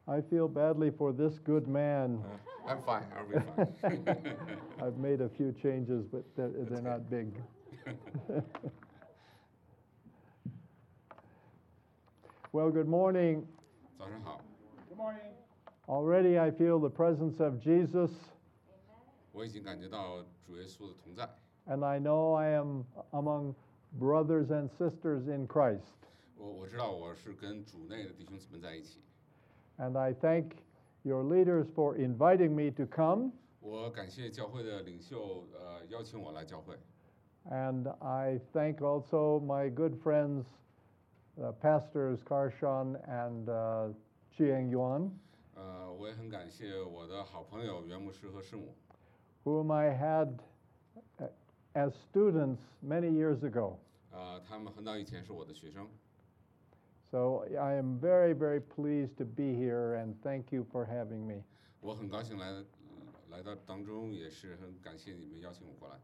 I feel badly for this good man. I'm fine. I'll be fine. I've made a few changes, but they're not big. Well, good morning. 早上好， Good morning. Already I feel the presence of Jesus, 我已经感觉到主耶稣的同在， and I know I am among brothers and sisters in Christ. 我知道我是跟主内的弟兄姊妹在一起， And I thank your leaders for inviting me to come, 我感谢教会的领袖邀请我来教会， and I thank also my good friends, Pastors Karshan and Chiang Yuan, 我也很感谢我的好朋友袁牧师和师母， whom I had as students many years ago. 他们很早以前是我的学生， So I am very, very pleased to be here, and thank you for having me. 我很高兴来到当中，也是很感谢你们邀请我过来。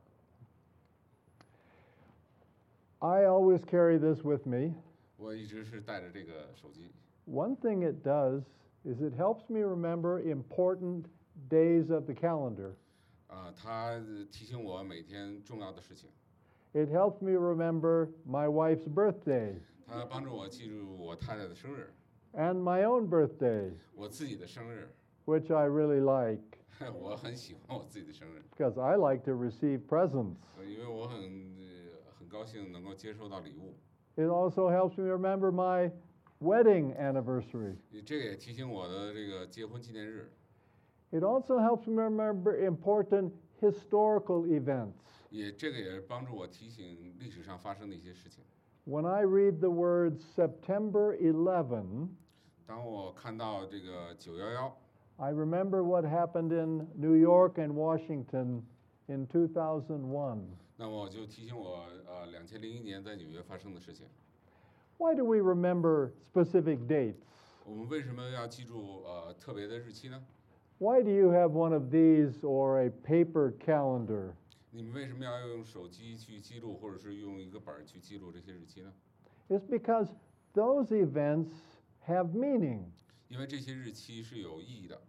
I always carry this with me. 我一直是带着这个手机， One thing it does is it helps me remember important days of the calendar. 它提醒我每天重要的事情， It helps me remember my wife's birthday 它帮助我记住我太太的生日， and my own birthday, 我自己的生日， which I really like 我很喜欢我自己的生日， because I like to receive presents. 因为我很高兴能够接收到礼物。 It also helps me remember my wedding anniversary. 这个也提醒我的这个结婚纪念日， It also helps me remember important historical events. 这个也帮助我提醒历史上发生的一些事情。 When I read the words September 11, 当我看到这个911， I remember what happened in New York and Washington in 2001. 那么我就提醒我2001年在纽约发生的事情。 Why do we remember specific dates? 我们为什么要记住特别的日期呢？ Why do you have one of these or a paper calendar? 你们为什么要用手机去记录，或者是用一个本儿去记录这些日期呢？ It's because those events have meaning. 因为这些日期是有意义的。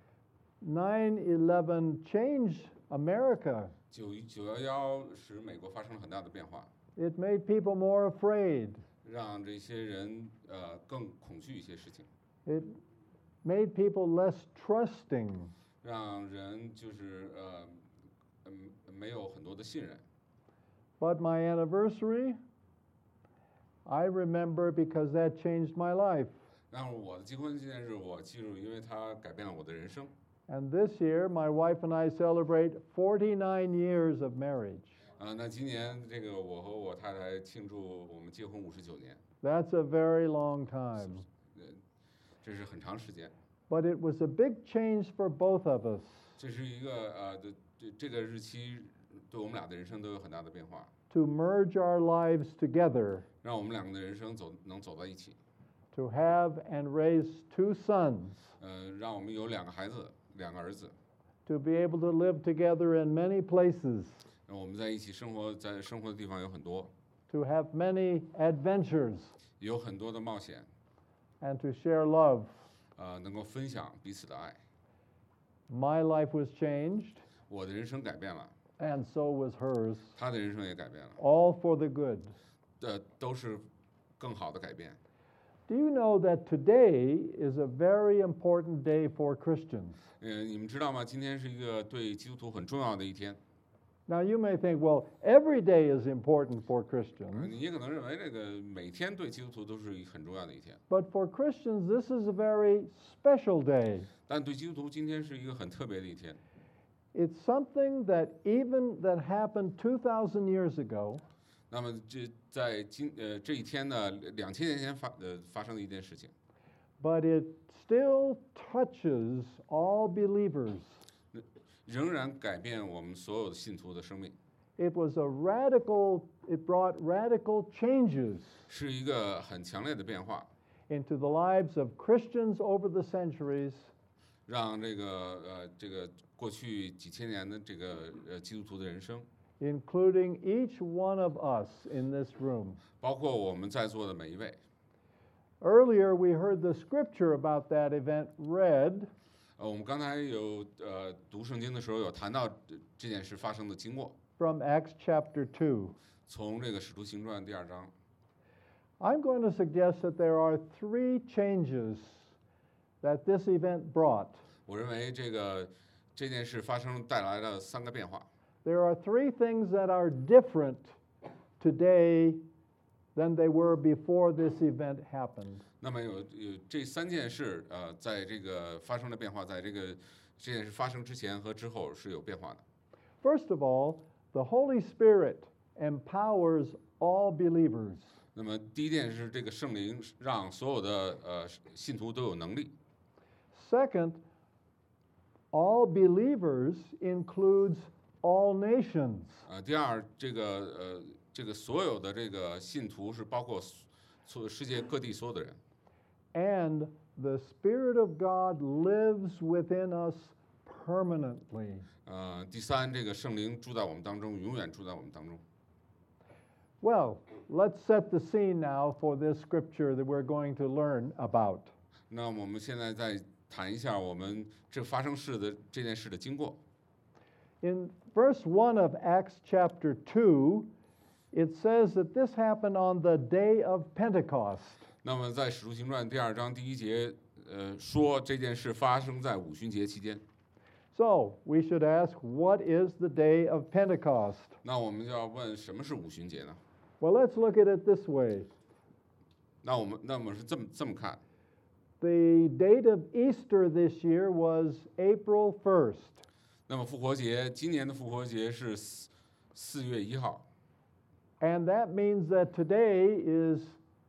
9/11 changed America. 911使美国发生了很大的变化， It made people more afraid. 让这些人更恐惧一些事情， It made people less trusting. 让人就是没有很多的信任。 But my anniversary, I remember because that changed my life. 但是我的结婚纪念日我记住，因为它改变了我的人生。 And this year, my wife and I celebrate 49 years of marriage. 那今年这个我和我太太庆祝我们结婚59年， That's a very long time. 这是很长时间。 But it was a big change for both of us. 这是一个这个日期对我们俩的人生都有很大的变化， To merge our lives together, 让我们两个的人生能走在一起。 to have and raise 2 sons, 让我们有2个孩子，2个儿子， to be able to live together in many places, 让我们在一起生活，在生活的地方有很多， to have many adventures, 有很多的冒险， and to share love. 能够分享彼此的爱。 My life was changed, 我的人生改变了， and so was hers, 他的人生也改变了， all for the good. 都是更好的改变。 Do you know that today is a very important day for Christians? 你们知道吗？今天是一个对基督徒很重要的一天。 Now, you may think, well, every day is important for Christians, 你也可能认为这个每天对基督徒都是很重要的一天， but for Christians, this is a very special day. 但对基督徒今天是一个很特别的一天。 It's something that that happened 2,000 years ago, 那么在这一天呢，2000年前发生的一件事情， but it still touches all believers. 仍然改变我们所有的信徒的生命。 It brought radical changes 是一个很强烈的变化， into the lives of Christians over the centuries, 让这个过去几千年的这个基督徒的人生， including each one of us in this room. 包括我们在座的每一位。 Earlier, we heard the scripture about that event read, 我们刚才有读圣经的时候有谈到这件事发生的经过， from Acts chapter 2. 从这个使徒行传第2章。 I'm going to suggest that there are 3 changes that this event brought. 我认为这件事发生带来了3个变化。 There are 3 things that are different today than they were before this event happened. 那么有这3件事，在这个发生的变化，在这件事发生之前和之后是有变化的。 First of all, the Holy Spirit empowers all believers. 那么第一件是这个圣灵让所有的信徒都有能力。 Second, all believers includes all nations. 第二，这个所有的这个信徒是包括世界各地所有的人。 And the Spirit of God lives within us permanently. 第三，这个圣灵住在我们当中，永远住在我们当中。 Well, let's set the scene now for this scripture that we're going to learn about. 那我们现在再谈一下我们这发生这件事的经过。 In verse 1 of Acts chapter 2, it says that this happened on the day of Pentecost. 那么在使徒行传第2章第1节，说这件事发生在五旬节期间。 So we should ask, what is the day of Pentecost? 那我们就要问，什么是五旬节呢？ Well, let's look at it this way. 那我们是这么看， The date of Easter this year was April 1st. 那么复活节，今年的复活节是4月1号， And that means that today is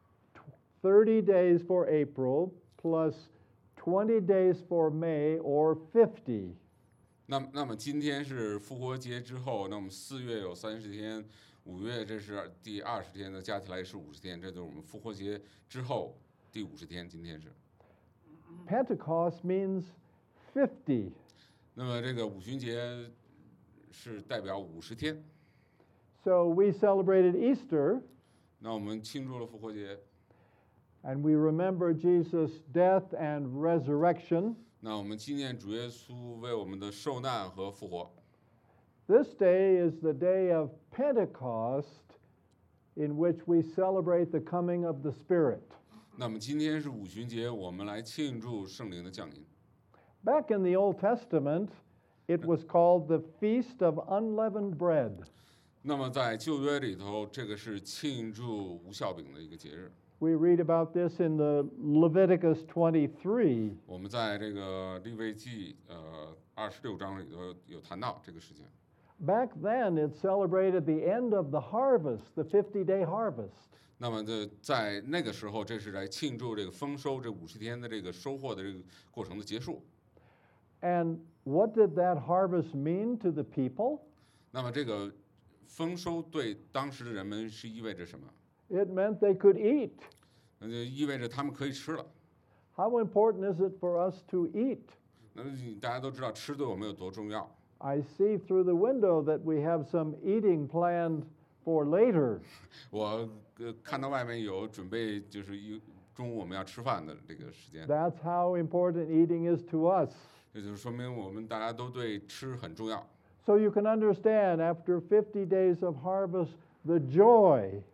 30 days for April plus 20 days for May, or 50. 那么今天是复活节之后，那么4月有30天，5月这是第20天的，加起来是50天，这就是我们复活节之后第50天，今天是。 Pentecost means 50. 那么这个五旬节是代表50天。 So we celebrated Easter, 那我们庆祝了复活节， and we remember Jesus' death and resurrection. 那我们纪念主耶稣为我们的受难和复活。 This day is the day of Pentecost, in which we celebrate the coming of the Spirit. 那么今天是五旬节，我们来庆祝圣灵的降临。 Back in the Old Testament, it was called the Feast of Unleavened Bread. 那么在旧约里头，这个是庆祝无酵饼的一个节日。 We read about this in the Leviticus 23. 我们在这个利未记26章里头有谈到这个事情。 Back then, it celebrated the end of the harvest, the 50-day harvest. 那么在那个时候，这是来庆祝这个丰收，这50天的这个收获的这个过程的结束。 And what did that harvest mean to the people? 那么这个丰收对当时的人们是意味着什么？ It meant they could eat. 那就意味着他们可以吃了。 How important is it for us to eat? 那大家都知道吃对我们有多重要。 I see through the window that we have some eating planned for later. 我看到外面有准备，就是中午我们要吃饭的这个时间。 That's how important eating is to us. 这就是说明我们大家都对吃很重要。 So you can understand, after 50 days of harvest, the joy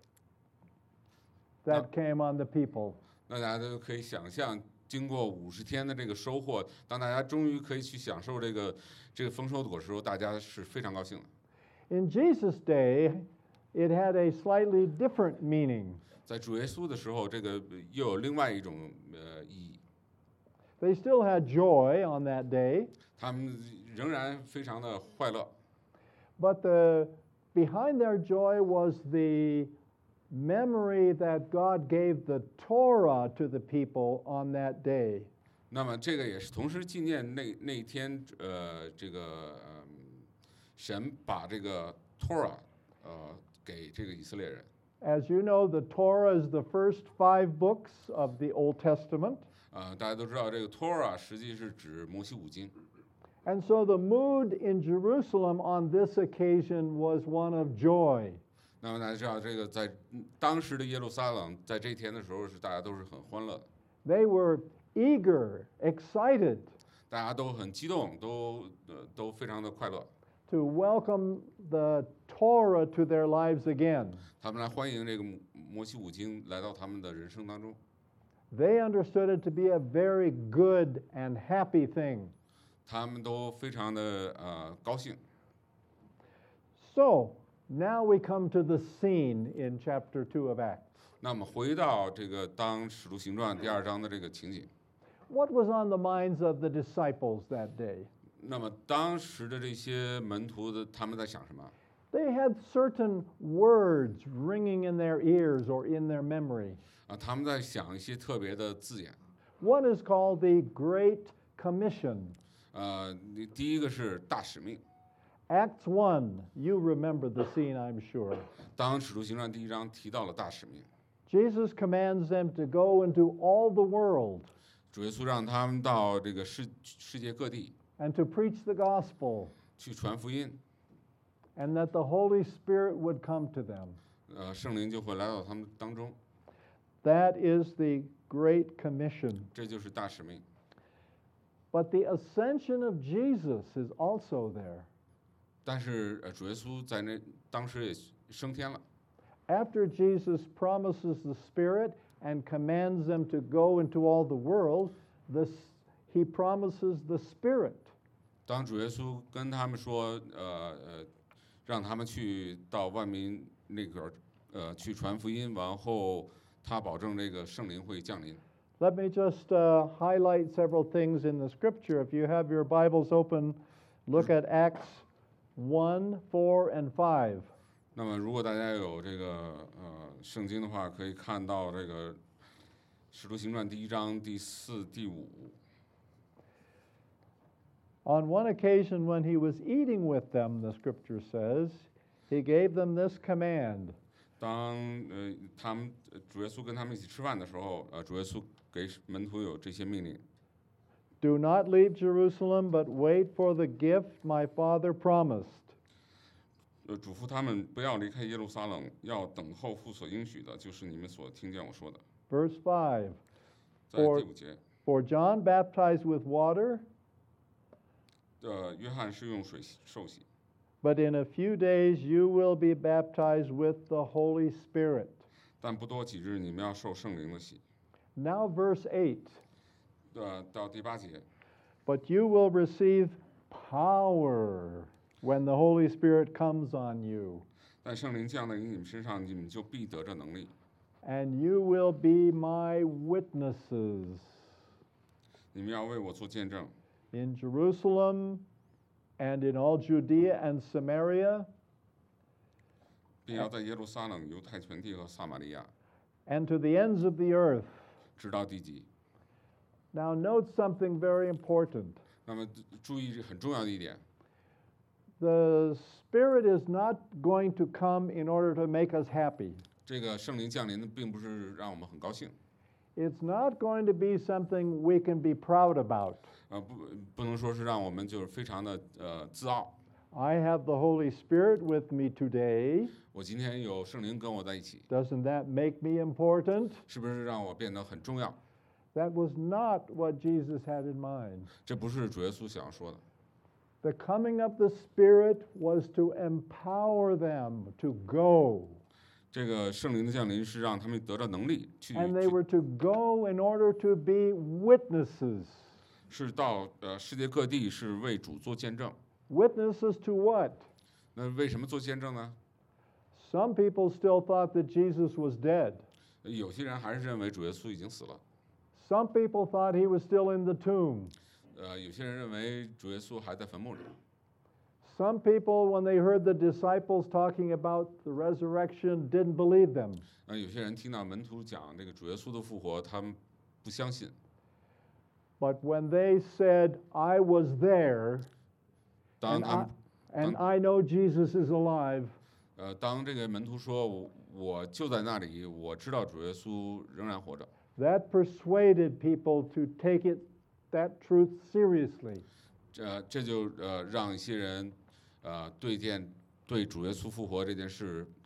that came on the people. 那大家都可以想象，经过50天的这个收获，当大家终于可以去享受这个丰收的果实时候，大家是非常高兴的。 In Jesus' day, it had a slightly different meaning. 在主耶稣的时候，这个又有另外一种意义。 They still had joy on that day, 他们仍然非常的快乐， but behind their joy was the memory that God gave the Torah to the people on that day. 那么这个也是同时纪念那一天，神把这个 Torah 给这个以色列人。 As you know, the Torah is the first 5 books of the Old Testament. 大家都知道这个 Torah 实际是指摩西五经。 And so the mood in Jerusalem on this occasion was one of joy. 那么大家知道，这个在当时的耶路撒冷，在这一天的时候是大家都是很欢乐的， They were eager, excited 大家都很激动，都非常的快乐。 to welcome the Torah to their lives again. 他们来欢迎这个摩西五经来到他们的人生当中， They understood it to be a very good and happy thing. 他们都非常的高兴。 So, now we come to the scene in chapter 2 of Acts. 那么回到这个当使徒行传第2章的这个情景， What was on the minds of the disciples that day? 那么当时的这些门徒的他们在想什么？ They had certain words ringing in their ears or in their memory. 他们在想一些特别的字眼。 One is called the Great Commission. 第一个是大使命。 Acts 1, you remember the scene, I'm sure. 当使徒行传第1章提到了大使命， Jesus commands them to go into all the world 主耶稣让他们到这个世界各地 and to preach the gospel, 去传福音， and that the Holy Spirit would come to them. 圣灵就会来到他们当中， That is the Great Commission. 这就是大使命。 But the ascension of Jesus is also there. 但是主耶稣在当时也升天了。 After Jesus promises the Spirit and commands them to go into all the world, he promises the Spirit. 当主耶稣跟他们说，让他们去到万民那个去传福音，完后他保证这个圣灵会降临。 Let me just highlight several things in the Scripture. If you have your Bibles open, look at Acts 1, 4, and 5. 那么，如果大家有这个圣经的话，可以看到这个《使徒行传》第1章第4、第5。 On one occasion, when he was eating with them, the Scripture says, he gave them this command. 当主耶稣跟他们一起吃饭的时候，主耶稣给门徒有这些命令。 Do not leave Jerusalem, but wait for the gift my Father promised. 嘱咐他们不要离开耶路撒冷，要等候父所应许的，就是你们所听见我说的。 Verse 5. 在第5节， For John baptized with water, 约翰是用水受洗， but in a few days you will be baptized with the Holy Spirit. 但不多几日，你们要受圣灵的洗。 Now, verse 8. 到第8节， But you will receive power when the Holy Spirit comes on you, 但圣灵降临你们身上，你们就必得着能力， and you will be my witnesses 你们要为我做见证， in Jerusalem and in all Judea and Samaria 并要在耶路撒冷、犹太全地和撒玛利亚， and to the ends of the earth. 直到地极。 Now, note something very important. 那么注意很重要的一点， The Spirit is not going to come in order to make us happy. 这个圣灵降临的并不是让我们很高兴， It's not going to be something we can be proud about. 不能说是让我们就是非常的自傲。 I have the Holy Spirit with me today. 我今天有圣灵跟我在一起， Doesn't that make me important? 是不是让我变得很重要？ That was not what Jesus had in mind. 这不是主耶稣想要说的。 The coming of the Spirit was to empower them to go. 这个圣灵的降临是让他们得到能力去， And they were to go in order to be witnesses. 是到世界各地是为主做见证。 Witnesses to what? 那为什么做见证呢？ Some people still thought that Jesus was dead. 有些人还是认为主耶稣已经死了， Some people thought he was still in the tomb. 有些人认为主耶稣还在坟墓里。 Some people, when they heard the disciples talking about the resurrection, didn't believe them. 有些人听到門徒講這個主耶穌的復活，他們不相信。 But when they said, I was there, 當 and 他們 and I know Jesus is alive, 當這個門徒說我就在那裡，我知道主耶穌仍然活着， that persuaded people to take that truth seriously. 這就讓一些人對主耶穌復活這件事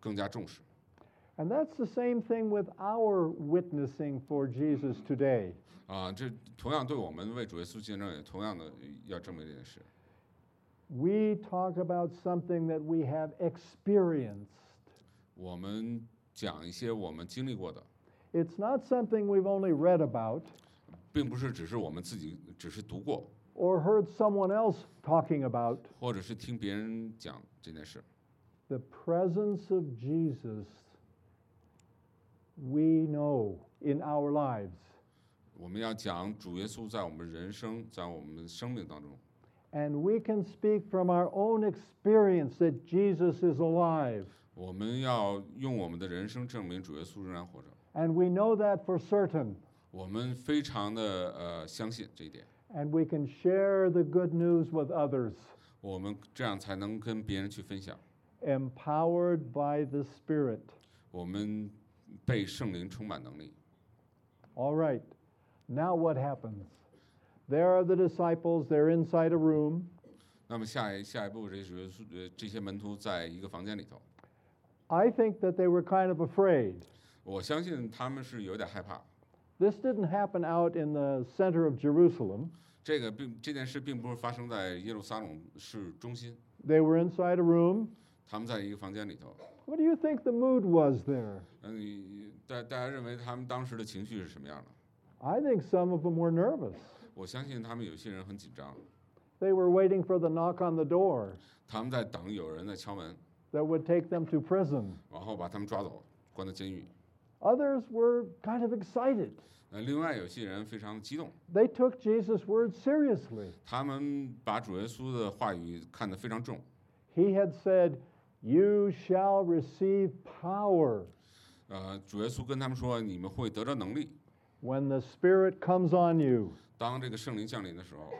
更加重视。 And that's the same thing with our witnessing for Jesus today. 这同样对我们为主耶稣见证也同样的要证明这件事。 We talk about something that we have experienced. 我们讲一些我们经历过的， It's not something we've only read about 并不是只是我们自己只是读过， or heard someone else talking about. 或者是听别人讲这件事。 The presence of Jesus we know in our lives. 我们要讲主耶稣在我们人生，在我们生命当中， And we can speak from our own experience that Jesus is alive. 我们要用我们的人生证明主耶稣仍然活着。 And we know that for certain. 我们非常的相信这一点， And we can share the good news with others, 我们这样才能跟别人去分享。 empowered by the Spirit. 我们被圣灵充满能力。 All right, now what happens? There are the disciples, they're inside a room. 那么下一步，这些门徒在一个房间里头， I think that they were kind of afraid. 我相信他们是有点害怕。 This didn't happen out in the center of Jerusalem. 这件事并不是发生在耶路撒冷市中心， They were inside a room. 他们在一个房间里头。 What do you think the mood was there? 大家认为他们当时的情绪是什么样的？ I think some of them were nervous. 我相信他们有些人很紧张， They were waiting for the knock on the door 他们在等有人在敲门， that would take them to prison. 然后把他们抓走，关到监狱。 Others were kind of excited. 另外有些人非常激动， They took Jesus' words seriously. 他们把主耶稣的话语看得非常重。 He had said, "You shall receive power 主耶稣跟他们说，你们会得着能力， when the Spirit comes on you." 当这个圣灵降临的时候。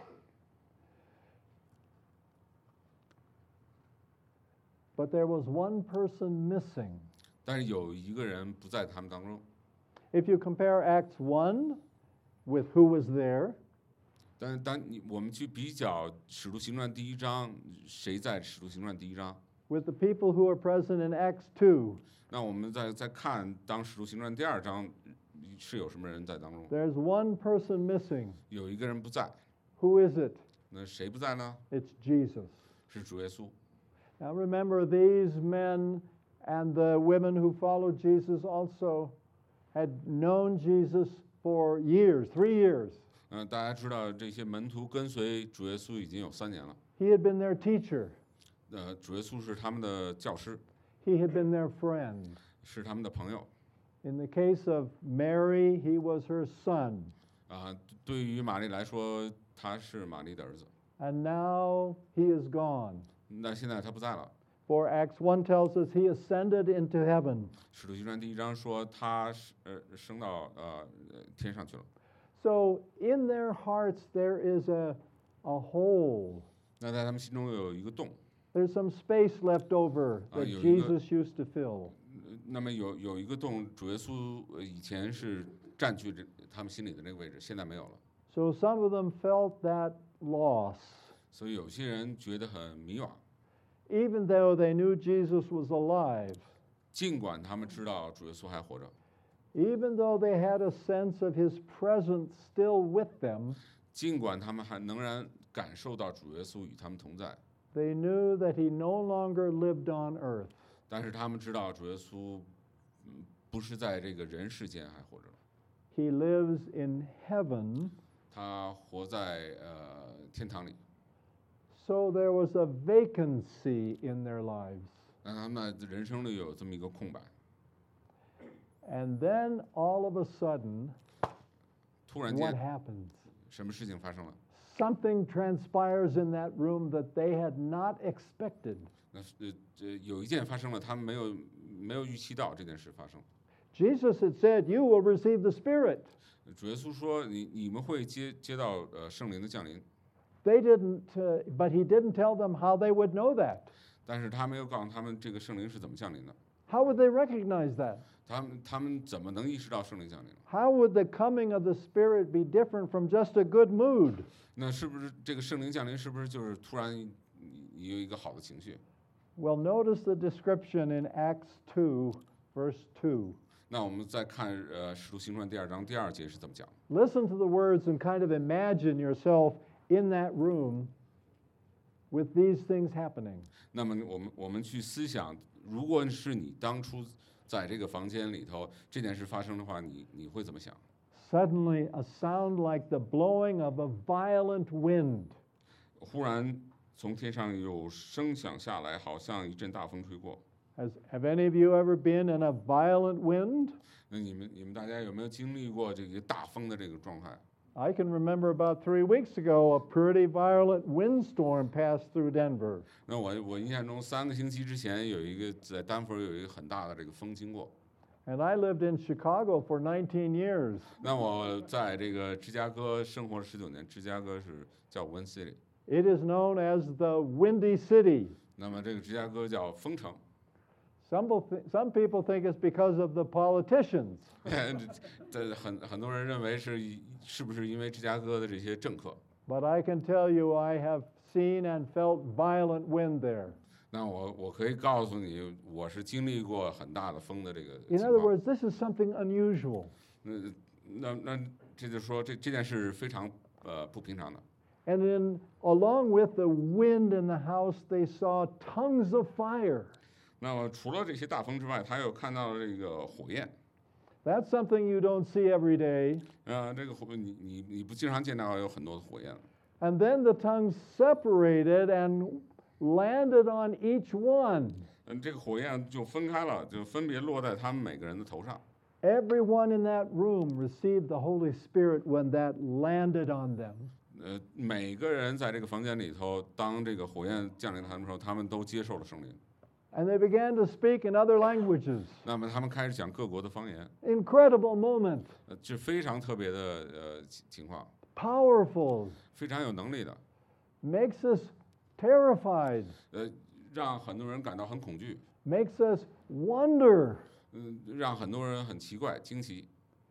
But there was one person missing. 但是有一个人不在他们当中。 If you compare Acts 1 with who was there, 但是我们去比较《使徒行传》第1章，谁在《使徒行传》第1章？ with the people who are present in Acts 2, 那我们再看当《使徒行传》第2章是有什么人在当中？ there's one person missing. 有一个人不在， Who is it? 那谁不在呢？ It's Jesus. 是主耶稣。 Now remember, these men and the women who followed Jesus also had known Jesus for years, 3 years. 大家知道这些门徒跟随主耶稣已经有3年了。 He had been their teacher. 主耶稣是他们的教师， He had been their friend. 是他们的朋友。 In the case of Mary, he was her son. 对于玛丽来说，他是玛丽的儿子。 And now he is gone. 那现在他不在了。 For Acts 1 tells us he ascended into heaven. 使徒行传第1章说他升到天上去了。 So in their hearts there is a hole. 那在他们心中有一个洞， There's some space left over that 有一个 Jesus used to fill. 那么有一个洞，主耶稣以前是占据他们心里的那个位置，现在没有了。 So some of them felt that loss. 所以有些人觉得很迷惘， Even though they knew Jesus was alive, 尽管他们知道主耶稣还活着， even though they had a sense of his presence still with them, 尽管他们还仍然感受到主耶稣与他们同在， they knew that he no longer lived on earth. 但是他们知道主耶稣不是在这个人世间还活着， He lives in heaven. 他活在天堂里。 So there was a vacancy in their lives. 那他们的人生里有这么一个空白， And then all of a sudden, 突然 what 间 happens? 什么事情发生了？ Something transpires in that room that they had not expected. 那有一件发生了，他们没有预期到这件事发生。 Jesus had said, "You will receive the Spirit." 主耶稣说：“你们会接到圣灵的降临。” They didn't, but he didn't tell them how they would know that. 但是他没有告诉他们这个圣灵是怎么降临的， How would they recognize that? 他们怎么能意识到圣灵降临了？ How would the coming of the Spirit be different from just a good mood? 那是不是这个圣灵降临是不是就是突然你有一个好的情绪？ Well, notice the description in Acts 2, verse 2. 那我们再看使徒行传第2章第2节是怎么讲。 Listen to the words and kind of imagine yourself in that room with these things happening. 那么我们去思想，如果是你当初在这个房间里头这件事发生的话，你会怎么想？ Suddenly, a sound like the blowing of a violent wind. 忽然从天上有声响下来，好像一阵大风吹过。 Have any of you ever been in a violent wind? 那你们大家有没有经历过这个大风的这个状态？ I can remember about 3 weeks ago, a pretty violent windstorm passed through Denver. 那我印象中3个星期之前有一个在丹佛有一个很大的这个风经过。 And I lived in Chicago for 19 years. 那我在这个芝加哥生活了19年，芝加哥是叫 Wind City， It is known as the Windy City. 那么这个芝加哥叫风城。 Some people think it's because of the politicians. 这很多人认为是不是因为芝加哥的这些政客？ But I can tell you, I have seen and felt violent wind there. 那我可以告诉你，我是经历过很大的风的这个 In 情 other 况。 words, this is something unusual. 那这就说这件事非常不平常的。 And along with the wind in the house, they saw tongues of fire. 那么除了这些大风之外，他又看到了这个火焰。 That's something you don't see every day. 这个火你不经常见到有很多的火焰。 And then the tongues separated and landed on each one. 这个火焰就分开了，就分别落在他们每个人的头上。 Everyone in that room received the Holy Spirit when that landed on them. 每个人在这个房间里头，当这个火焰降临他们的时候，他们都接受了圣灵。 And they began to speak in other languages. 那么他们开始讲各国的方言， Incredible moment. 这非常特别的情况， Powerful. 非常有能力的， Makes us terrified. 让很多人感到很恐惧， Makes us wonder. 让很多人很奇怪、惊奇。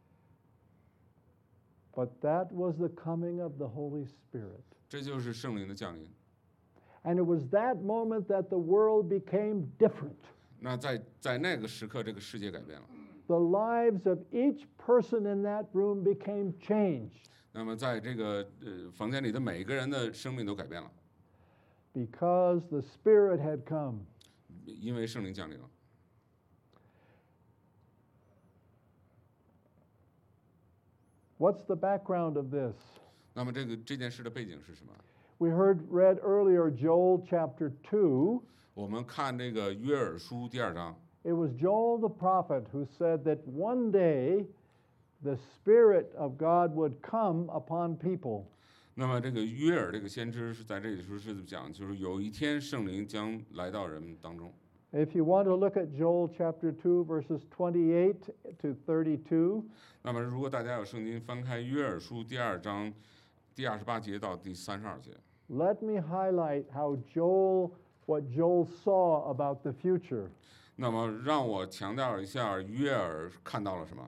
But that was the coming of the Holy Spirit. 这就是圣灵的降临。 And it was that moment that the world became different. 那在那个时刻，这个世界改变了。 The lives of each person in that room became changed 那么在这个房间里的每一个人的生命都改变了， because the Spirit had come. 因为圣灵降临了。 What's the background of this? 那么这件事的背景是什么？ We read earlier Joel chapter 2. 我们看这个约珥书第2章， It was Joel the prophet who said that one day the Spirit of God would come upon people. 那么这个约珥这个先知是在这里说是讲，就是有一天圣灵将来到人们当中。 If you want to look at Joel chapter 2, verses 28 to 32, 那么如果大家有圣经，翻开约珥书第2章第28节到第32节， let me highlight what Joel saw about the future. 那么让我强调一下约珥看到了什么。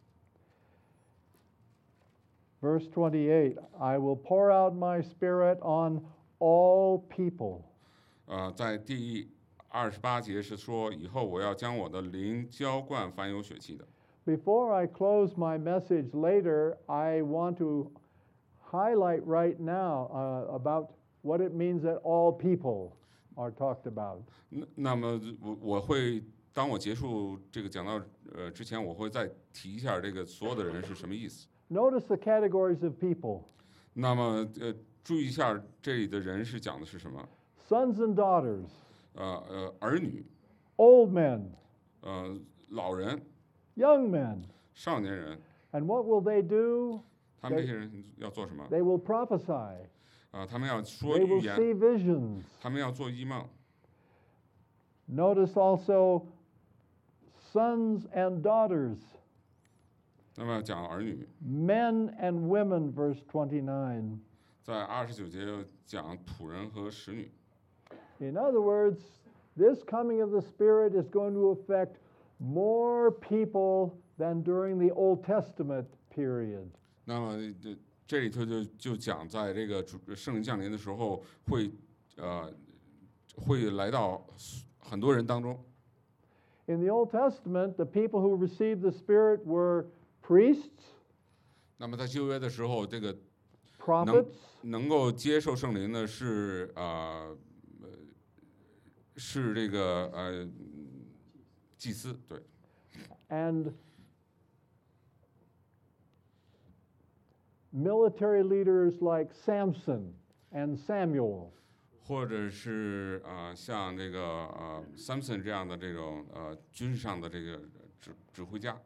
Verse 28, I will pour out my Spirit on all people. 在第28节是说，以后我要将我的灵浇灌凡有血气的。 Before I close my message later, I want to highlight right now about what it means that all people are talked about. 那么我会当我结束这个讲到之前，我会再提一下这个所有的人是什么意思。 Notice the categories of people. 那么注意一下这里的人是讲的是什么？ Sons and daughters, 儿女， old men, 老人， young men. 少年人， And what will they do? 他们这些人要做什么？ They will prophesy. 他们要说 They 预 will 言， see visions. 他们要做异梦。 Notice also sons and daughters, 那么讲儿女， men and women, verse 29. 在29节又讲仆人和使女。 In other words, this coming of the Spirit is going to affect more people than during the Old Testament period. 那么这里头就讲，在这个圣灵降临的时候，会会来到很多人当中。 In the Old Testament, the people who received the Spirit were priests, 那么在旧约的时候，这个 prophets, 能够接受圣灵的是这个祭司，对， and military leaders like Samson and Samuel. 或者是像这个Samson 这样的这种军事上的这个指挥家。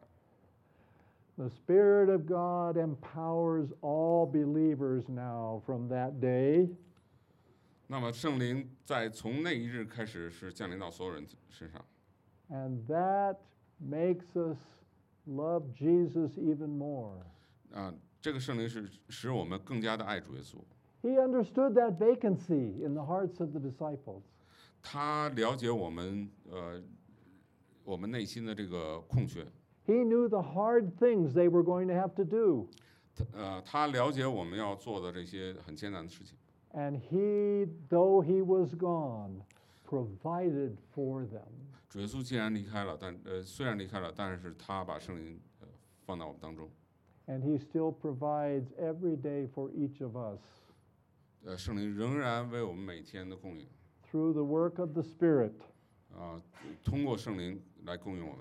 The Spirit of God empowers all believers now from that day. 那么圣灵从那一日开始是降临到所有人身上， And that makes us love Jesus even more. 这个圣灵是使我们更加的爱主耶稣。 He understood that vacancy in the hearts of the disciples. 他了解我们内心的这个空缺。 He knew the hard things they were going to have to do. 他了解我们要做的这些很艰难的事情。 And he, though he was gone, provided for them. 主耶稣既然离开了，虽然离开了，但是他把圣灵放到我们当中。 And he still provides every day for each of us. 圣灵仍然为我们每天的供应。 Through the work of the Spirit. 通过圣灵来供应我们。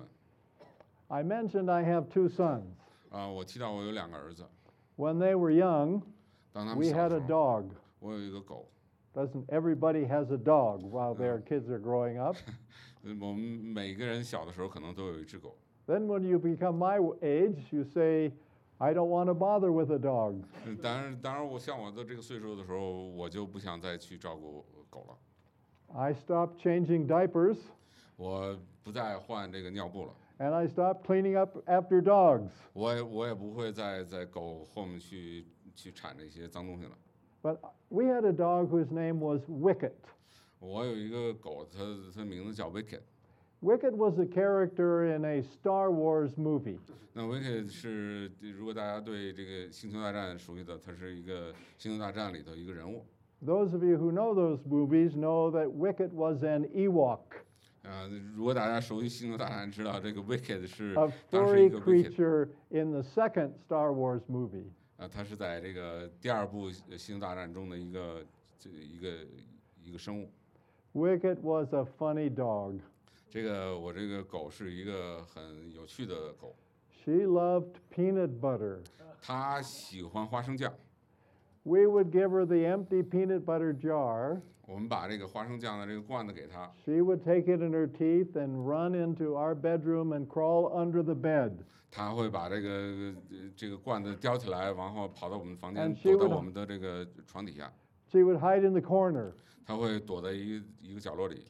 I mentioned I have 2 sons. 我提到我有2个儿子。 When they were young, 当他们 we 小 had 的 a 时候， dog. 我有一个狗。 Doesn't everybody has a dog while their kids are growing up? 我们每个人小的时候可能都有一只狗。 Then when you become my age, you say, I don't want to bother with a dog. 当然，我像我的这个岁数的时候，我就不想再去照顾狗了。 I stopped changing diapers, 我不再换这个尿布了。 and I stopped cleaning up after dogs. 我也不会再在狗后面去铲这些脏东西了。 But we had a dog whose name was Wicket. 我有一个狗，它名字叫 Wicket。 Wicket was a character in a Star Wars movie. 那 Wicket 是，如果大家对这个《星球大战》熟悉的，它是一个《星球大战》里头一个人物。 Those of you who know those movies know that Wicket was an Ewok. 如果大家熟悉《星球大战》，知道这个 Wicket 是 A 当时一 furry 个 Wicket。 creature in the second Star Wars movie. 它是在这个第2部《星球大战》中的一个生物。 Wicket was a funny dog. 我这个狗是一个很有趣的狗。 She loved peanut butter. 它喜欢花生酱。 We would give her the empty peanut butter jar. 我们把这个花生酱的这个罐子给它， She would take it in her teeth and run into our bedroom and crawl under the bed. 它会把这个罐子叼起来，然后跑到我们房间， And she 躲到 would- 我们的这个床底下。 She would hide in the corner. 它会躲在一个角落里。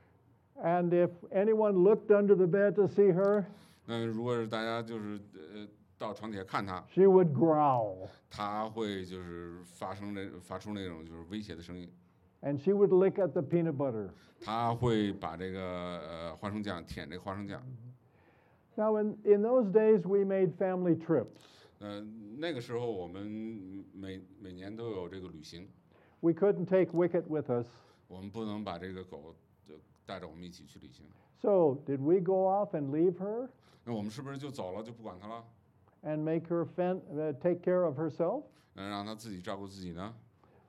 And if anyone looked under the bed to see her, 那如果是大家就是到床底下看它， she would growl. 它会就是发出那种就是威胁的声音。 And she would lick at the peanut butter. 它会把这个花生酱舔这个花生酱。 Now, in those days, we made family trips. 那个时候我们每年都有这个旅行， We couldn't take Wicket with us. 我们不能把这个狗带着我们一起去旅行。 So, did we go off and leave her 那我们是不是就走了，就不管它了？ and make her take care of herself? 让它自己照顾自己呢？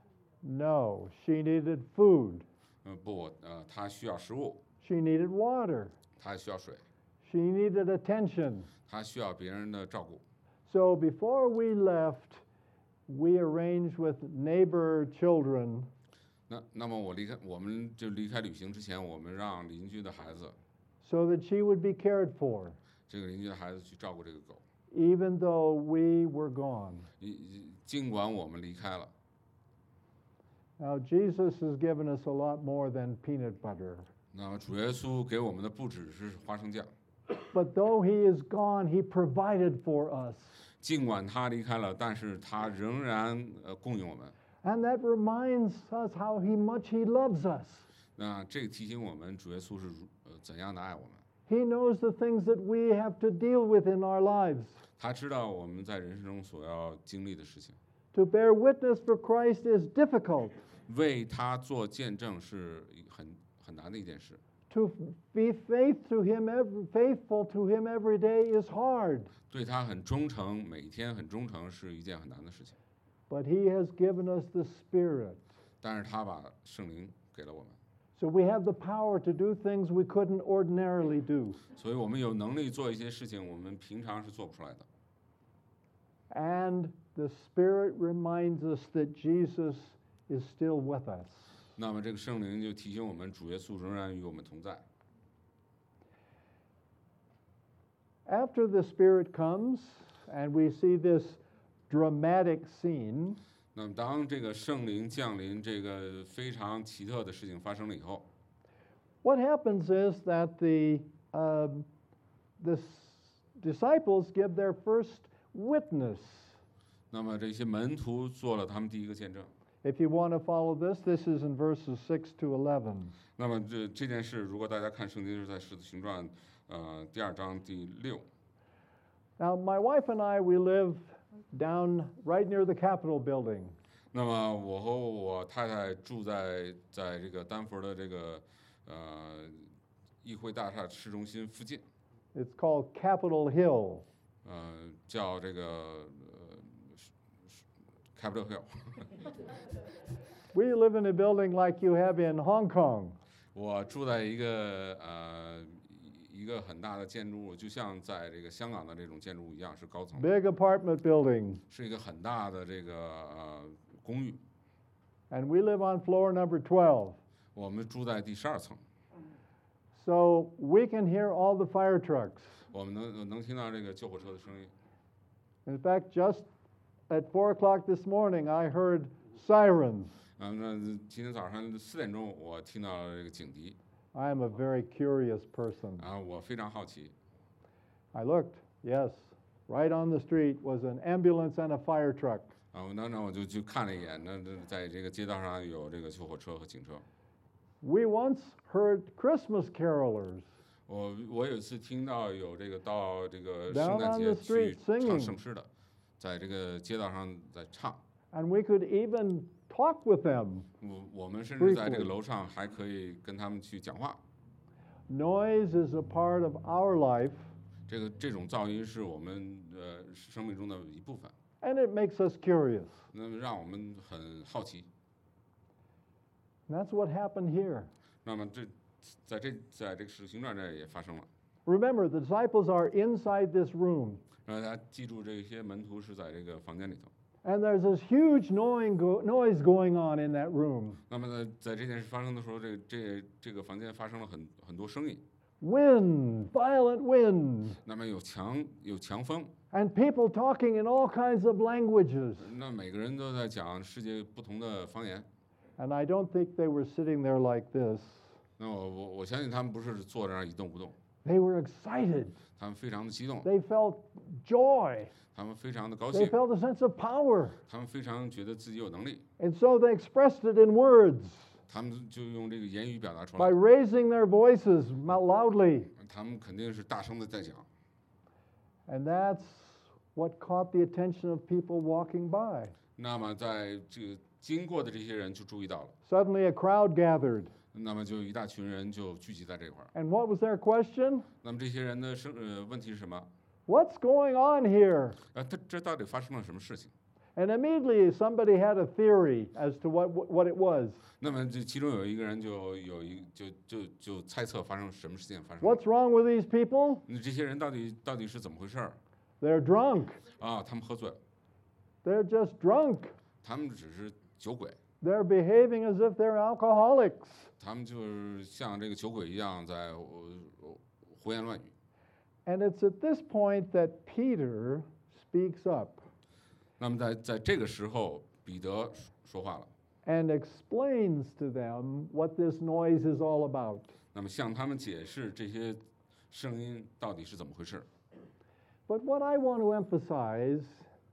No, she needed food. 不，它需要食物， She needed water. 它需要水， She needed attention. 它需要别人的照顾。 So before we left, we arranged with neighbor children 那么我们就离开旅行之前，我们让邻居的孩子， so that she would be cared for, 这个邻居的孩子去照顾这个狗， even though we were gone. 尽管我们离开了。 Now, Jesus has given us a lot more than peanut butter. 那么主耶稣给我们的不只是花生酱， But though he is gone, he provided for us. 尽管他离开了，但是他仍然供应我们。 And that reminds us how much he loves us. 那这个提醒我们，主耶稣是怎样的爱我们。 He knows the things that we have to deal with in our lives. 他知道我们在人生中所要经历的事情。 To bear witness for Christ is difficult. 为他做见证是很难的一件事。 To be faithful to him every day is hard. 对他很忠诚，每天很忠诚是一件很难的事情。 But he has given us the Spirit. 但是他把圣灵给了我们， So we have the power to do things we couldn't ordinarily do. 所以我们有能力做一些事情，我们平常是做不出来的。 And the Spirit reminds us that Jesus is still with us. 那么这个圣灵就提醒我们，主耶稣仍然与我们同在。 After the Spirit comes, and we see this dramatic scene, 那么当这个圣灵降临，这个非常奇特的事情发生了以后， what happens is that the disciples give their first witness. 那么这些门徒做了他们第一个见证。 If you want to follow this, this is in verses 6 to 11. 那么这件事，如果大家看圣经，是在《使徒行传》第2章第6。 Now, my wife and I, we live down right near the Capitol building. 那么我和我太太住在这个丹佛的这个议会大厦市中心附近， It's called Capitol Hill. 叫这个Capitol Hill。 We live in a building like you have in Hong Kong. 我住在一个很大的建筑物，就像在这个香港的这种建筑物一样，是高层， Big apartment building. 是一个很大的这个公寓。 And we live on floor number 12. 我们住在第12层， So we can hear all the fire trucks. 我们能听到这个救火车的声音。 In fact, just at 4 o'clock this morning, I heard sirens. 那今天早上4点钟，我听到了这个警笛。 I am a very curious person. 我非常好奇。 I looked, yes, right on the street was an ambulance and a fire truck. 那我就去看了一眼，那在这个街道上有这个救火车和警车。 We once heard Christmas carolers. 我有一次听到有这个到这个 Down 圣诞 on 节 the 去 street 唱 singing. 圣诗的，在这个街道上在唱。 And we could even talk with them. 我们甚至在这个楼上还可以跟他们去讲话。 Noise is a part of our life, 这种噪音是我们生命中的一部分， and it makes us curious. 那么让我们很好奇。 And that's what happened here. 那么在这个使徒行传这也发生了。 Remember, the disciples are inside this room, 让大家记住，这些门徒是在这个房间里头。 and there's this huge noise going on in that room. 那么呢，在这件事发生的时候，这个房间发生了很多声音。 Wind, violent wind, 那么有强风， and people talking in all kinds of languages. 那每个人都在讲世界不同的方言。 And I don't think they were sitting there like this. 那我相信他们不是坐在那儿一动不动， They were excited. 他们非常的激动， They felt joy. 他们非常的高 They 兴， felt a sense of power. 他们非常觉得自己有能力， And so they expressed it in words 他们就用这个言语表达出 by 来。 raising their voices loudly. 他们肯定是大声的在讲， And that's what caught the attention of people walking by. 那么在这个经过的这些人就注意到了， Suddenly, a crowd gathered. 那么就一大群人就聚集在这块儿。 And what was their question? 那么这些人的问题是什么？ What's going on here? 这到底发生了什么事情？ And immediately, somebody had a theory as to what it was. 那么这其中有一个人就猜测发生什么事情发生了。 What's wrong with these people? 那这些人到底是怎么回事儿 They're drunk. 啊？他们喝醉了， They're just drunk. 他们只是酒鬼， They're behaving as if they're alcoholics. 他们就是像这个酒鬼一样在胡言乱语。 And it's at this point that Peter speaks up 那么在这个时候，彼得说话了， and explains to them what this noise is all about. 那么向他们解释这些声音到底是怎么回事。 But what I want to emphasize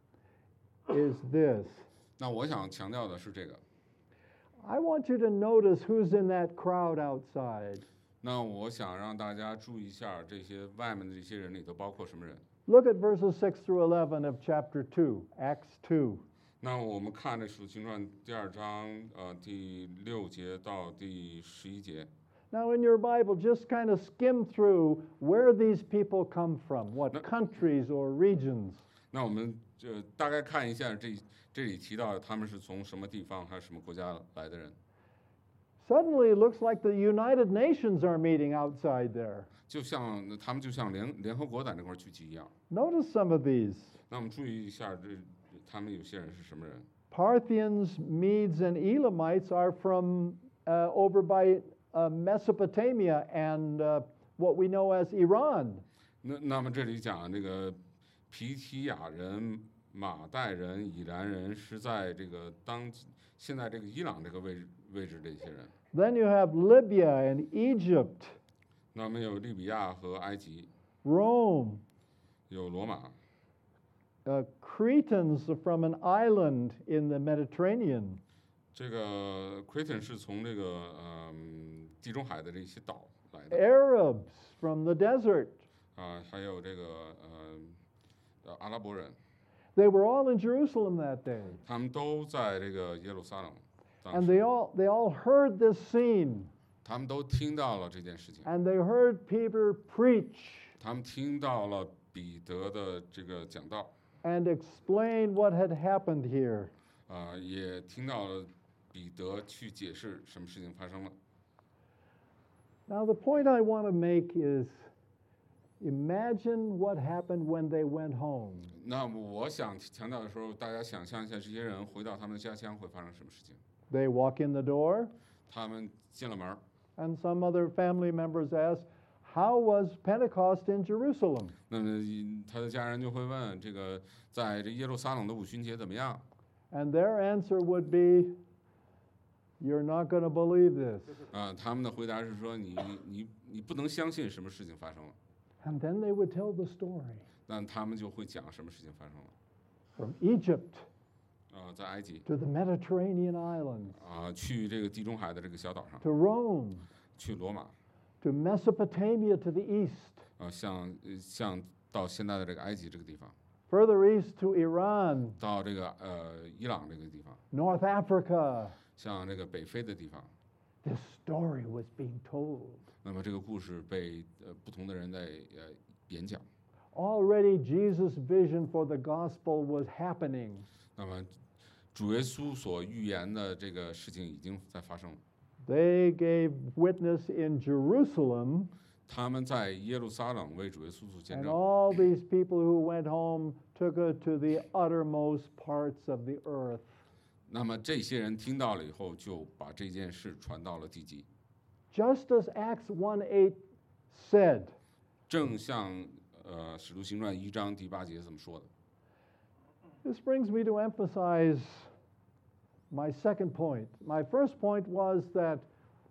is this. 那我想强调的是这个。 I want you to notice who's in that crowd outside. 那我想让大家注意一下，这些外面的这些人里头包括什么人？ Look at verses 6 through 11 of chapter 2, Acts 2. 那我们看这《使徒行传》第2章第6节到第11节。 Now, in your Bible, just kind of skim through where these people come from, what countries or regions. 那我们大概看一下这里提到他们是从什么地方还是什么国家来的人。 Suddenly, it looks like the United Nations are meeting outside there. 他们就像联合国在那块聚集一样。 Notice some of these. 那我们注意一下，他们有些人是什么人？ Parthians, Medes, and Elamites are from over by Mesopotamia and what we know as Iran. 那么这里讲这个皮提亚人、马代人、以兰人是在这个现在这个伊朗这个位置这些人。 Then you have Libya and Egypt. 那么有利比亚和埃及。 Rome. 有罗马。 Cretans from an island in the Mediterranean. 这个 Cretan 是从这个地中海的这些岛来的。 Arabs from the desert. 还有这个阿拉伯人。 They were all in Jerusalem that day. 他们都在这个耶路撒冷。 And they all heard this scene. 他们都听到了这件事情。 And they heard Peter preach. 他们听到了彼得的这个讲道。 And explain what had happened here. 也听到了彼得去解释什么事情发生了。 Now the point I want to make is, imagine what happened when they went home. 那我想强调的时候，大家想象一下，这些人回到他们的家乡会发生什么事情？ They walk in the door. 他们进了门。 And some other family members ask, how was Pentecost in Jerusalem? 那么他的家人就会问，这个在这耶路撒冷的五旬节怎么样？ And their answer would be, you're not going to believe this. 他们的回答是说，你不能相信什么事情发生了。 And then they would tell the story. 那他们就会讲什么事情发生了。 From Egypt 在埃及 to the Mediterranean islands 去这个地中海的这个小岛上 to Rome 去罗马 to Mesopotamia to the east 像到现在的这个埃及这个地方 further east to Iran 到这个伊朗这个地方 North Africa 像这个北非的地方 This story was being told 那么这个故事被不同的人在演讲 Already Jesus' vision for the gospel was happening 那么主耶稣所预言的这个事情已经在发生了 They gave witness in Jerusalem 他们在耶路撒冷为主耶稣做见 and 证 all these people who went home took it to the uttermost parts of the earth 那么这些人听到了以后就把这件事传到了地极 Just as Acts 1:8 said 正像使徒行传1章第8节这么说的 This brings me to emphasize my second point. My first point was that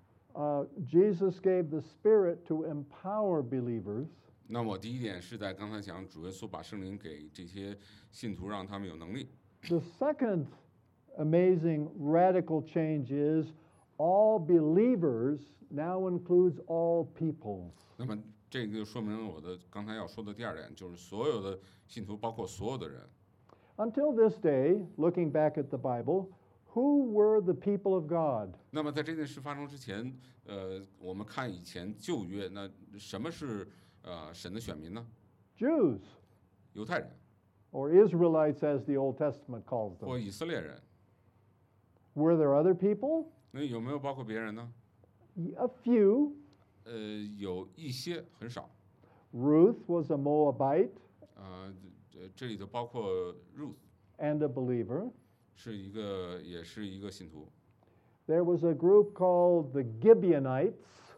Jesus gave the Spirit to empower believers. 那我第一点是在刚才讲主耶稣把圣灵给这些信徒让他们有能力 The second amazing radical change is all believers now includes all peoples. 那么这个就说明了我的刚才要说的第二点就是所有的信徒包括所有的人 Until this day, looking back at the Bible, who were the people of God? 那么在这件事发生之前我们看以前旧约那什么是神的选民呢 Jews 犹太人 or Israelites as the Old Testament calls 或 them. 以色列人 Were there other people? 那有没有包括别人呢 A few. 有一些很少 Ruth was a Moabite 这里头包括 Ruth and a believer. 也是一个信徒 There was a group called the Gibeonites.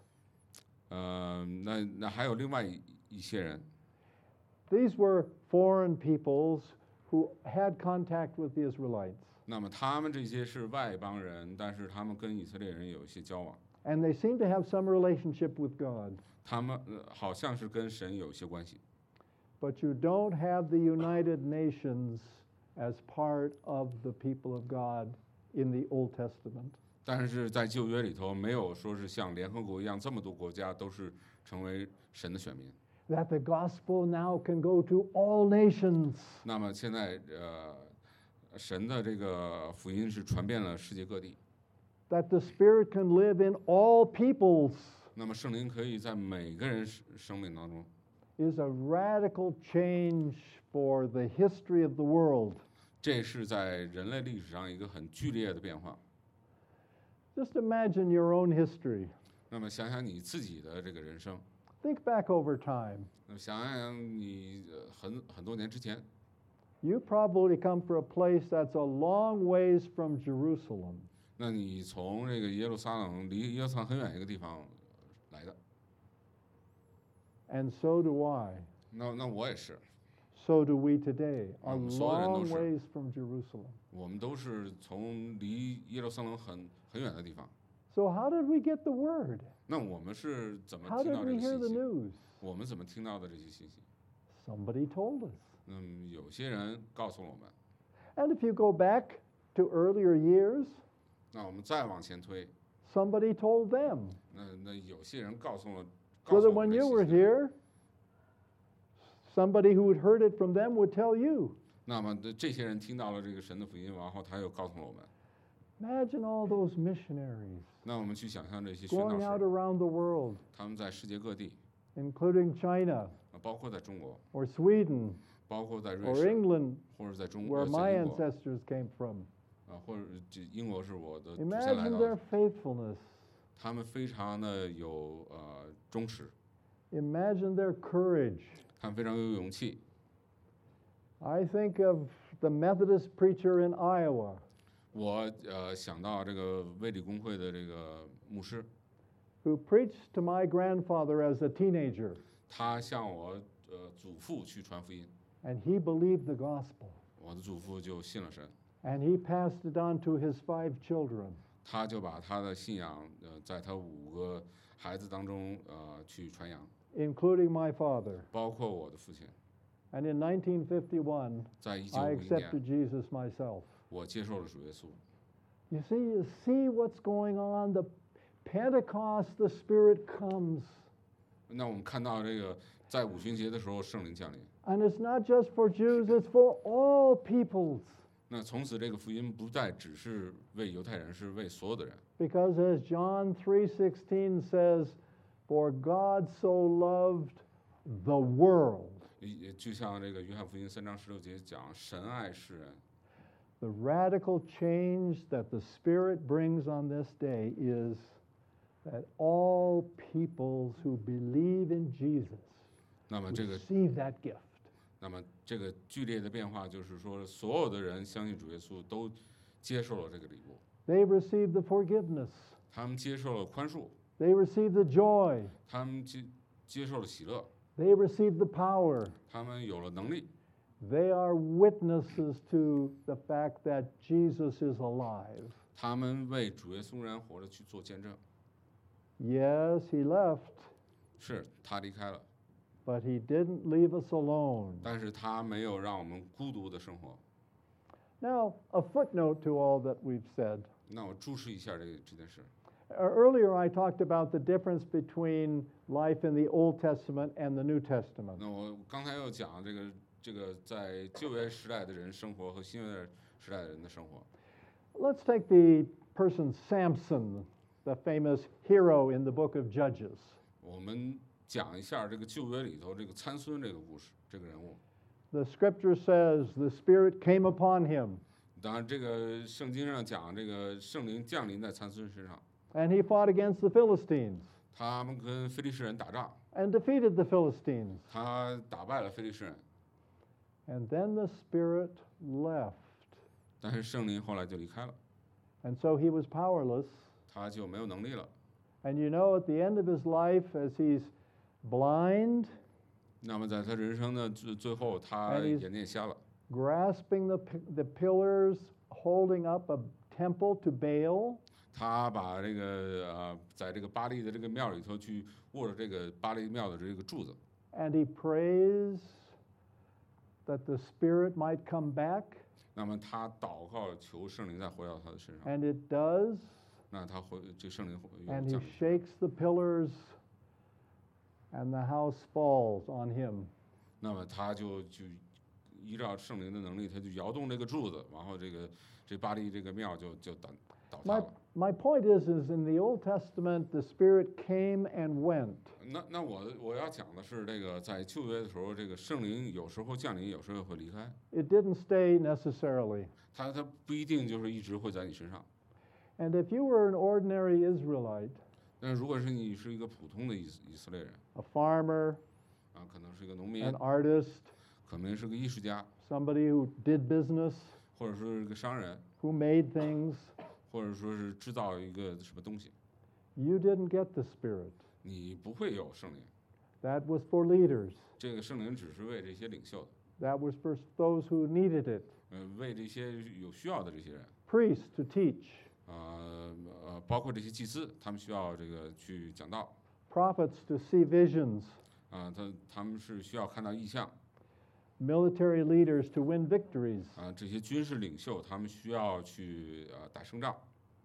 那还有另外一些人 These were foreign peoples who had contact with the Israelites. 那么他们这些是外邦人但是他们跟以色列人有一些交往 And they seem to have some relationship with God. 他们好像是跟神有一些关系 But you don't have the United Nations as part of the people of God in the Old Testament. 但是在旧约里头没有说是像联合国一样这么多国家都是成为神的选民 That the gospel now can go to all nations. 那么现在神的这个福音是传遍了世界各地。 that the Spirit can live in all peoples 那么圣灵可以在每个人生命当中， is a radical change for the history of the world. 这是在人类历史上一个很剧烈的变化。 Just imagine your own history. 那么想想你自己的这个人生， Think back over time. 那么想想你很多年之前， You probably come from a place that's a long ways from Jerusalem. 那你从这个耶路撒冷离耶路撒冷很远一个地方来的， And so do I. 那我也是， So do we today. A 我们所有人都 long 是。 ways from Jerusalem. 我们都是从离耶路撒冷很远的地方。 So how did we get the word? 那我们是怎么 How 听 did 到这 we 个 hear 信 the 息？ news? 我们怎么听到的这些信息？ Somebody told us. 有些人告诉了我们。 And if you go back to earlier years, 那我们再往前推， somebody told them. 那有些人告诉 So 我 that 们 when 这 you 信 were 息。 here, somebody who had heard it from them would tell you. 那么这些人听到了这个神的福音，然后他又告诉了我们。 Imagine all those missionaries 那我们去想象这些宣 going 道 out 士， around the world, 他们在世界各地， including China 包括在中国， or Sweden 包括在瑞 or 士， England, 或者在中 where 国， my 在英国 ancestors came from. 或者这英国是我的祖先来 Imagine 到 their 的， faithfulness. 他们非常的有忠实， Imagine their courage. 他们非常有勇气。 I think of the Methodist preacher in Iowa 我想到这个卫理公会的这个牧师， who preached to my grandfather as a teenager, 他向我祖父去传福音， and he believed the gospel, 我的祖父就信了神， and he passed it on to his 5 children. 他就把他的信仰在他5个孩子当中去传扬， Including my father. 包括我的父亲。 And in 1951, 在 I 1951 accepted 年， Jesus myself. 我接受了主耶稣。 You see what's going on. The Pentecost, the Spirit comes. 那我们看到这个在五旬节的时候，圣灵降临。 And it's not just for Jews, it's for all peoples. 那从此这个福音不再只是为犹太人，是为所有的人。 Because as John 3:16 says, for God so loved the world. 也就像这个约翰福音3章16节讲，神爱世人。 The radical change that the Spirit brings on this day is that all peoples who believe in Jesus 那么这个， receive that gift. 那么这个剧烈的变化就是说，所有的人相信主耶稣都接受了这个礼物， They receive the forgiveness. 他们接受了宽恕， They receive the joy. 他们接受了喜乐， They receive the power. 他们有了能力， They are witnesses to the fact that Jesus is alive. 他们为主耶稣仍然活着去做见证。 Yes, he left, 是他离开了， but he didn't leave us alone. 但是他没有让我们孤独的生活。 Now, a footnote to all that we've said. 那我注释一下这件事。 Earlier, I talked about the difference between life in the Old Testament and the New Testament. 那我刚才又讲这个在旧约时代的人生活和新约时代的人的生活。 Let's take the person Samson, the famous hero in the book of Judges. 我们讲一下这个旧约里头这个参孙这个故事，这个人物。 The scripture says the Spirit came upon him, 当然，这个圣经上讲这个圣灵降临在参孙身上， and he fought against the Philistines 他们跟非利士人打仗， and defeated the Philistines. 他打败了非利士人， And then the Spirit left, 但是圣灵后来就离开了， and so he was powerless. 他就没有能力了。 And you know, at the end of his life, as he's blind, 那么在他人生的最后，他 And he's- 眼睛也瞎了， grasping the pillars, holding up a temple to Baal, 他把这个在这个巴黎的这个庙里头去握着这个巴黎庙的这个柱子， and he prays that the Spirit might come back, 那么他祷告求圣灵再回到他的身上， and it does, 那他这圣灵又 and he 降临， shakes the pillars, and the house falls on him. 那么他就依照圣灵的能力，他就摇动这个柱子，然后这巴黎这个庙就倒塌 My, 了。 my point is in the Old Testament, the Spirit came and went. 那我要讲的是这个在旧约的时候，这个圣灵有时候降临，有时候会离开， It didn't stay necessarily. 他不一定就是一直会在你身上。 And if you were an ordinary Israelite, 但是如果是你是一个普通的以色列人 a farmer, 啊，可能是一个农民 an，artist, 可能是个艺术家， somebody who did business, 或者说是个商人， who made things, 或者说是制造一个什么东西， you didn't get the Spirit. 你不会有圣灵。 That was for leaders. 这个圣灵只是为这些领袖的， That was for those who needed it. 为这些有需要的这些人， Priests to teach, 包括这些祭司，他们需要这个去讲道， prophets to see visions, 他们是需要看到异象， military leaders to win victories. 这些军事领袖他们需要去打胜仗。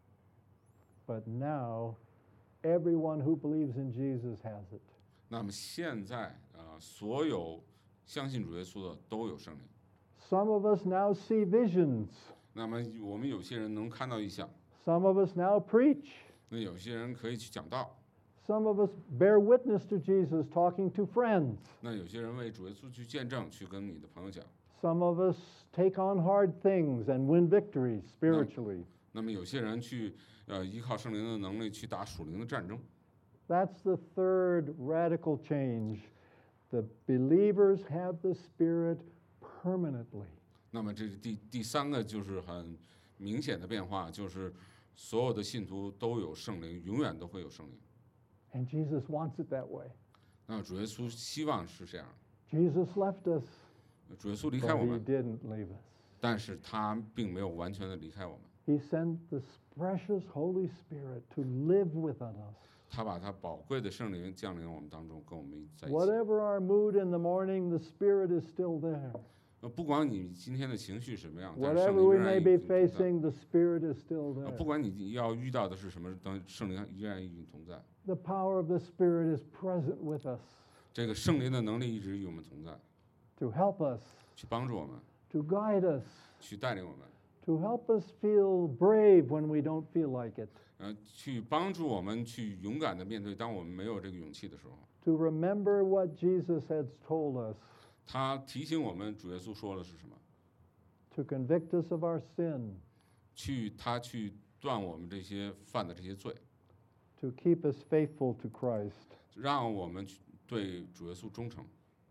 But now, everyone who believes in Jesus has it. 那么现在所有相信主耶稣的都有圣灵。 Some of us now see visions. 那么我们有些人能看到异象， Some of us now preach. 那有些人可以去讲道， Some of us bear witness to Jesus talking to friends. 那有些人为主耶稣去见证，去跟你的朋友讲。 Some of us take on hard things and win victories spiritually. 那么有些人去依靠圣灵的能力去打属灵的战争。 That's the third radical change. The believers have the Spirit permanently. 那么这是第三个就是很明显的变化，就是所有的信徒都有圣灵，永远都会有圣灵。 And Jesus wants it that way. 那主耶稣希望是这样， Jesus left us, 主耶稣离 but 开我 he 们， didn't leave us. 但是他并没有完全的离开我们， He sent the precious Holy Spirit to live within us. 他把他宝贵的圣灵降临我们当中，跟我们在一起。 Whatever our mood in the morning, the Spirit is still there. 不管你今天的情绪什么样，但是圣 Whatever 灵 we 仍然 may 与 be 你同在。 facing, the Spirit is still 不 there. 管你要遇到的是什么，当圣灵依然与你同在。 The power of the Spirit is present with us 这个圣灵的能力一直与我们同在， to help us, 去帮助我们， to guide us, 去带领我们， to help us feel brave when we don't feel like it, 去帮助我们去勇敢的面对，当我们没有这个勇气的时候。 to remember what Jesus has told us, 他提醒我们，主耶稣说的是什么？ to convict us of our sin, 他去断我们这些犯的这些罪， to keep us faithful to Christ. 让我们去对主耶稣忠诚。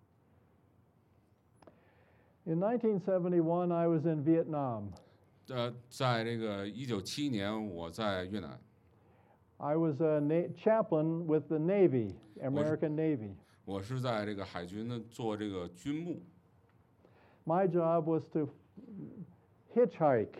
In 1971, I was in Vietnam. 在这个1971年，我在越南， I was a chaplain with the Navy, American Navy. 我是在这个海军呢做这个军牧。 My job was to hitchhike.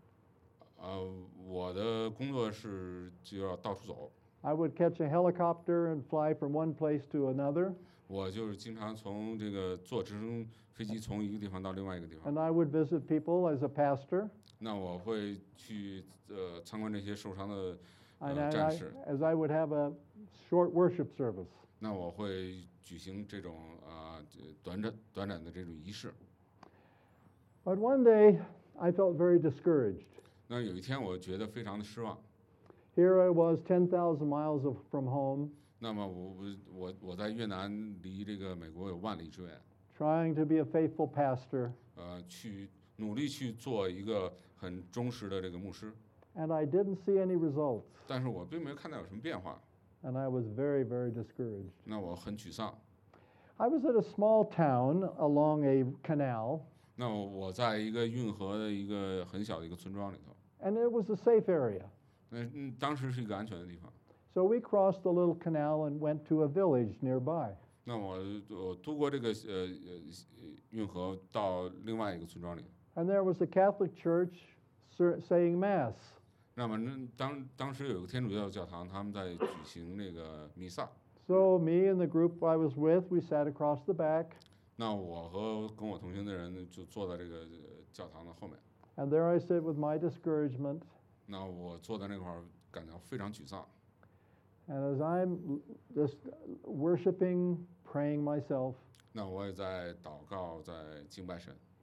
我的工作是就要到处走， I would catch a helicopter and fly from one place to another, 我就是经常从这个坐直升飞机从一个地方到另外一个地方。 and I would visit people as a pastor. 那我会去参观这些受伤的 And 战士， as I would have a short worship service. 那我会举行这种短暂的这种仪式。 But one day, I felt very discouraged. 那有一天我觉得非常的失望。 Here I was 10,000 miles from home, 那么我在越南离这个美国有万里之远， trying to be a faithful pastor, 去努力去做一个很忠实的这个牧师， and I didn't see any results. 但是我并没有看到有什么变化， And I was very, very discouraged. 那我很沮丧。 I was at a small town along a canal, 那我在一个运河的一个很小的一个村庄里头， and it was a safe area. 当时是一个安全的地方。 So we crossed the little canal and went to a village nearby. 那我渡过这个运河到另外一个村庄里， And there was a Catholic church saying Mass. 那么当时有个天主教教堂，他们在举行那个弥撒。 So me and the group I was with, we sat across the back, 那我和跟我同行的人就坐在这个教堂的后面。 and there I sit with my discouragement. 那我坐在那块儿，感到非常沮丧。 And as I'm just worshiping, praying myself, 那我也在祷告，在敬拜神。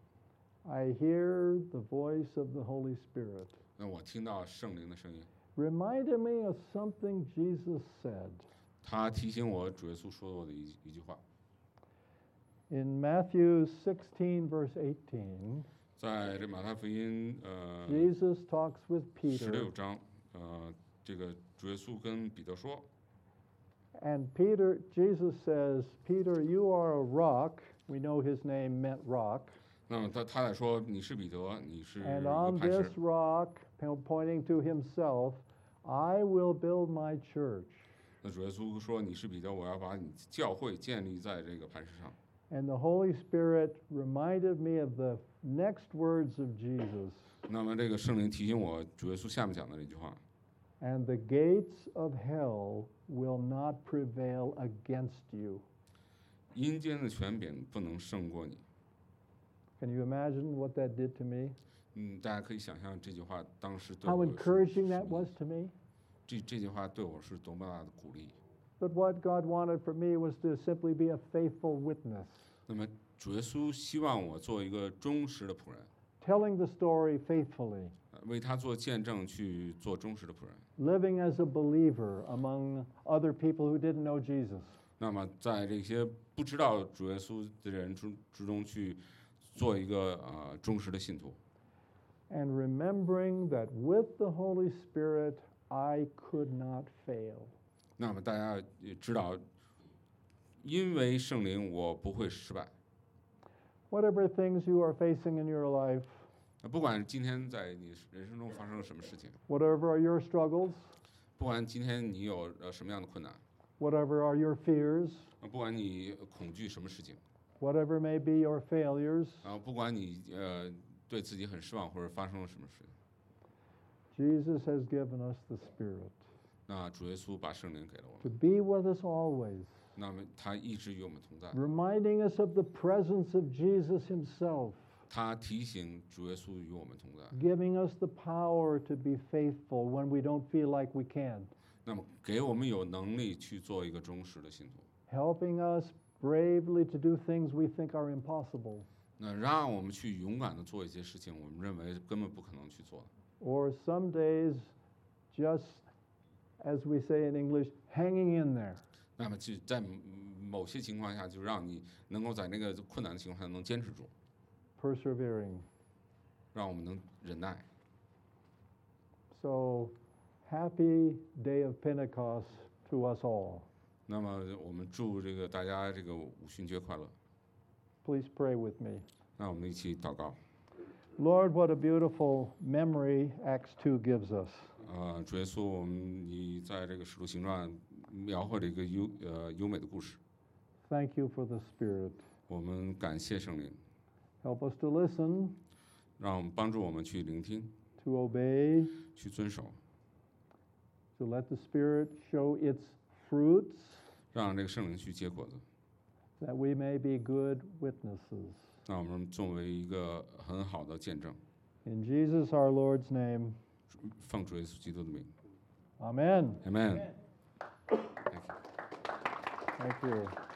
I hear the voice of the Holy Spirit 那我听到圣灵的声音， reminding me of something Jesus said. 他提醒我主耶稣说我的一句话， In Matthew 16, verse 18, 在这马太福音 Jesus talks with 16 Peter, 章，这个主耶稣跟彼得说， and Jesus says, Peter, you are a rock. We know his name meant rock. 那么他在说你是彼得，你是一 And 个 on 磐 this 石， rock, pointing to himself, I will build my church. 那主耶稣说你是彼得，我要把你教会建立在这个磐石上。 And the Holy Spirit reminded me of the next words of Jesus. 那么这个圣灵提醒我，主耶稣下面讲的这句话， And the gates of hell will not prevail against you. 阴间的权柄不能胜过你。 Can you imagine what that did to me? 大家可以想象这句话当时对 How 我 encouraging that 是 was to me? 这句话对我是多么大的鼓励。 But what God wanted for me was to simply be a faithful witness, 那么主耶稣希望我做一个忠实的仆人， telling the story faithfully, 为他做见证，去做忠实的仆人。 living as a believer among other people who didn't know Jesus. 那么在这些不知道主耶稣的人之中去做一个忠实的信徒。 And remembering that with the Holy Spirit, I could not fail. 那么大家也知道，因为圣灵，我不会失败。 Whatever things you are facing in your life, 不管今天在你人生中发生了什么事情， whatever are your struggles, 不管今天你有什么样的困难， whatever are your fears, 不管你恐惧什么事情， whatever may be your failures, 不管你对自己很失望或者发生了什么事情， Jesus has given us the Spirit 那主耶稣把圣灵给了我 to 们， be with us always, 那么他一直与我们同在， reminding us of the presence of Jesus himself, 他提醒主耶稣与我们同在， giving us the power to be faithful when we don't feel like we can, 那么给我们有能力去做一个忠实的信徒， helping us bravely to do things we think are impossible, 那让我们去勇敢的做一些事情，我们认为根本不可能去做的。 or some days just, as we say in English, hanging in there. 那么就在某些情况下，就让你能够在那个困难的情况下能坚持住， Persevering. 让我们能忍耐。 So, happy day of Pentecost to us all. 那么我们祝这个大家这个五旬节快乐。 Please pray with me. 那我们一起祷告。 Lord, what a beautiful memory Acts 2 gives us. 主耶稣，你在这个使徒行传描绘了一个优美的故事。 Thank you for the Spirit. 我们感谢圣灵， Help us to listen, 让我们帮助我们去聆听， to obey, 去遵守， to let the Spirit show its fruits, 让这个圣灵去结果子。 that we may be good witnesses. 那我们作为一个很好的见证， In Jesus our Lord's name, 奉主耶稣基督的名 Amen. ，Amen。 Thank you.